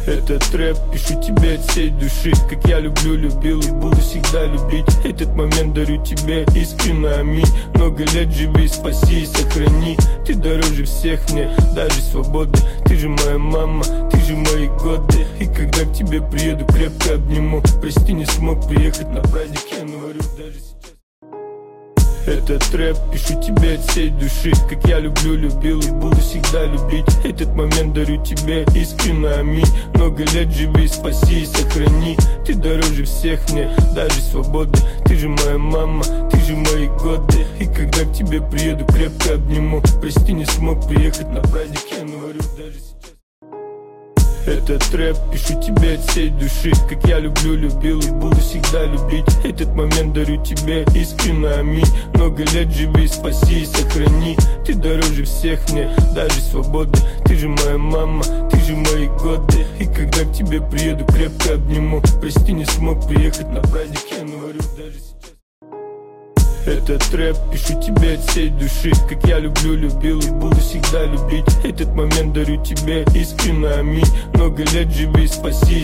Этот рэп пишу тебе от всей души, как я люблю, любил и буду всегда любить. Этот момент дарю тебе искренне, аминь. Много лет живи, спаси и сохрани. Ты дороже всех мне, даже свободы. Ты же моя мама, ты же мои годы. И когда к тебе приеду, крепко обниму. Прости, не смог приехать на праздник, я говорю даже сейчас. Этот рэп пишу тебе от всей души, как я люблю, любил и буду всегда любить. Этот момент дарю тебе искренне, аминь. Много лет живи, спаси и сохрани. Ты дороже всех мне, даже свободы. Ты же моя мама, ты же мои годы. И когда к тебе приеду, крепко обниму. Прости, не смог приехать на праздник, я говорю даже сейчас. Этот рэп пишу тебе от всей души, как я люблю, любил и буду всегда любить. Этот момент дарю тебе искренне, аминь. Много лет живи, спаси и сохрани. Ты дороже всех мне, даже свободы. Ты же моя мама, ты же мои годы. И когда к тебе приеду, крепко обниму. Прости, не смог приехать на праздник, я говорю даже сейчас. Этот рэп пишу тебе от всей души, как я люблю, любил и буду всегда любить. Этот момент дарю тебе искренне, аминь. Много лет живи, спаси